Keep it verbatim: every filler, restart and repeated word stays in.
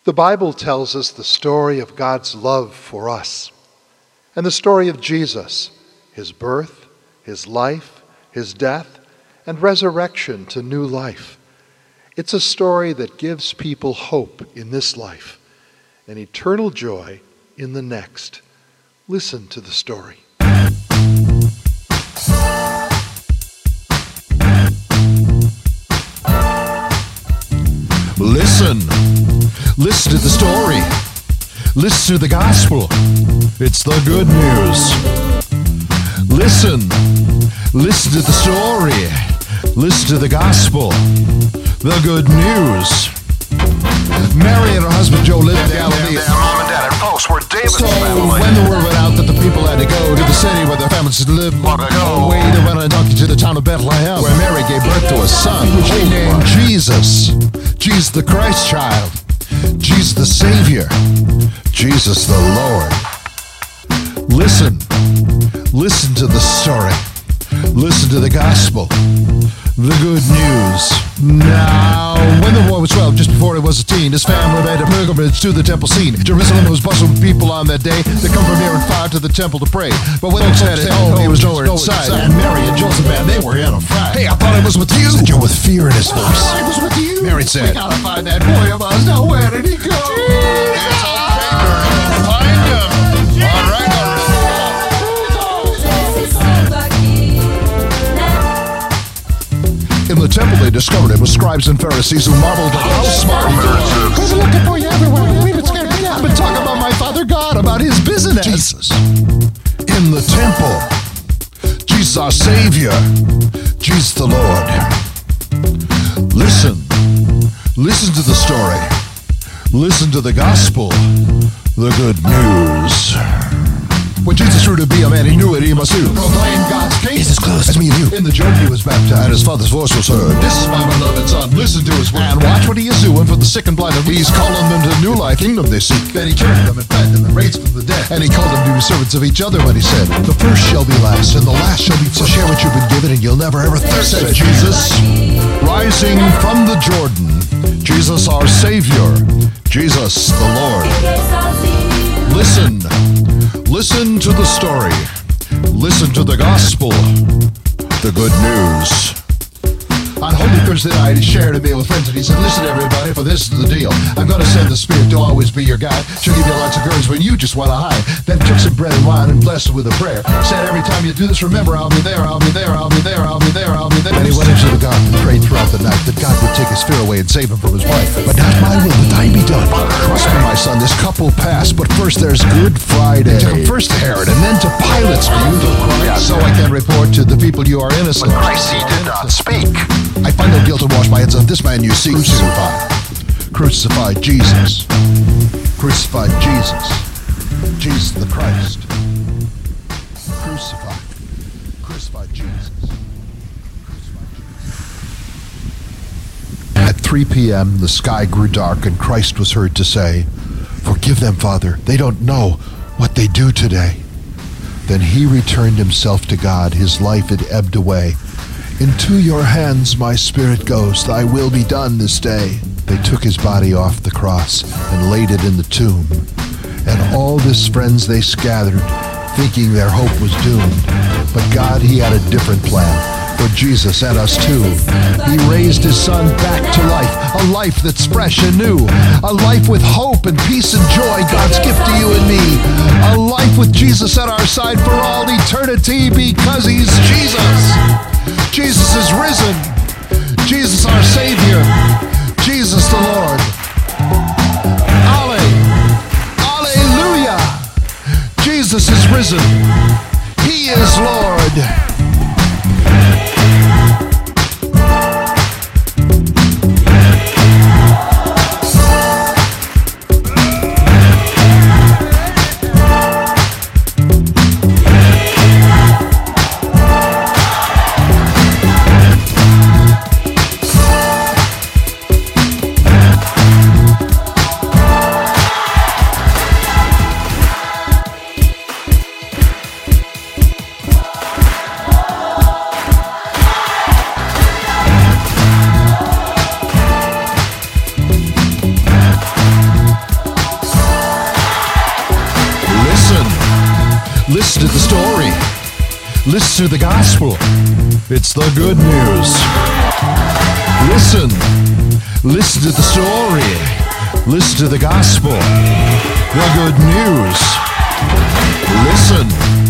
The Bible tells us the story of God's love for us and the story of Jesus, his birth, his life, his death, and resurrection to new life. It's a story that gives people hope in this life and eternal joy in the next. Listen to the story. Listen. Listen to the story. Listen to the gospel. It's the good news. Listen. Listen to the story. Listen to the gospel. The good news. Mary and her husband Joe lived in Galilee. Their mom and dad and folks were David's So family. when the word went out that the people had to go to the city where their families lived, Long ago. away they went on a donkey to the town of Bethlehem, where Mary gave birth to a son, which they named Jesus. Jesus the Christ child. Jesus the Savior. Jesus the Lord. Listen. Listen to the story. Listen to the gospel. The good news. Now, when the boy was twelve, just before he was a teen, his family made a pilgrimage to the temple scene. Jerusalem was bustling with people on that day. They come from near and far to the temple to pray. But when folks had it home, he was nowhere in sight. And Mary and Joseph, man, they were in a fright. Hey, I thought it was with you. Said Joe with fear in his voice. I thought it was with you. Mary said, we gotta find that boy of ours. Now, where did he go? It's okay, girl. Find him. All right, all right. In the temple, they discovered him with scribes and Pharisees who marveled at how smart he was. We've been looking for you everywhere. We've been scared to death. I've been talking about my Father God, about his business. Jesus. In the temple. Jesus our Savior. Jesus the Lord. Listen. Listen to the story. Listen to the gospel. The good news. When Jesus grew to be a man, he knew what he must do. Proclaim God's kingdom. It's close. That's me and you. In the Jordan, he was baptized, and his father's voice was heard. This is my beloved son. Listen to his word. And watch what he is doing for the sick and blind. He's calling them to new life, kingdom they seek. Then he turned them and fed them and raised from the dead. And he called them to be servants of each other when he said, the first shall be last, and the last shall be first. So share what you've been given, and you'll never ever thirst, said Jesus. Rising from the Jordan, Jesus our Savior, Jesus the Lord. Listen. Listen to the story. Listen to the gospel. The good news. On Holy Thursday night, he shared a meal with friends, and he said, listen, everybody, for this is the deal. I'm going to send the Spirit to always be your guide. She'll give you lots of courage when you just want to hide. Then took some bread and wine and blessed it with a prayer. Said, every time you do this, remember, I'll be there, I'll be there, I'll be there, I'll be there, I'll be there. Then he went into the garden and prayed throughout the night that God would take his fear away and save him from his wife. But not my will, but thine be done. Trust me, my son, this couple passed, but first there's Good Friday. They took him first to Herod and then to Pilate's for you to Christ. So I can report to the people you are innocent. But Christ, he did not speak. I find no guilt to wash my hands of this man you see. Crucified. Crucified Jesus. Crucified Jesus. Jesus the Christ. Crucified. Crucified Jesus. Crucified Jesus. At three p.m., the sky grew dark, and Christ was heard to say, forgive them, Father. They don't know what they do today. Then he returned himself to God. His life had ebbed away. Into your hands my spirit goes, thy will be done this day. They took his body off the cross and laid it in the tomb. And all his friends they scattered, thinking their hope was doomed. But God, he had a different plan for Jesus and us too. He raised his son back to life, a life that's fresh and new, a life with hope and peace and joy, God's gift to you and me. A life with Jesus at our side for all eternity because he's Jesus. Jesus is risen. Jesus our Savior. Jesus the Lord. Alle. Alleluia. Jesus is risen. He is Lord. Listen to the story. Listen to the gospel. It's the good news. Listen. Listen to the story. Listen to the gospel. The good news. Listen.